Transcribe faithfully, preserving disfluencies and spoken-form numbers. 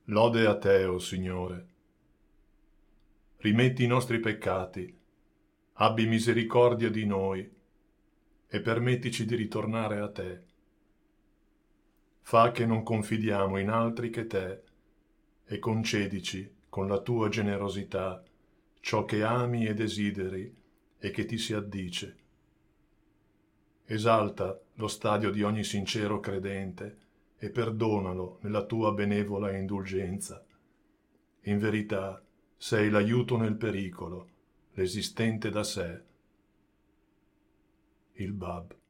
Lode a te, o Signore. Rimetti i nostri peccati, abbi misericordia di noi e permettici di ritornare a te. Fa che non confidiamo in altri che te e concedici con la tua generosità ciò che ami e desideri e che ti si addice. Esalta lo stadio di ogni sincero credente e perdonalo nella tua benevola indulgenza. In verità sei l'aiuto nel pericolo, l'esistente da sé. Il Bab.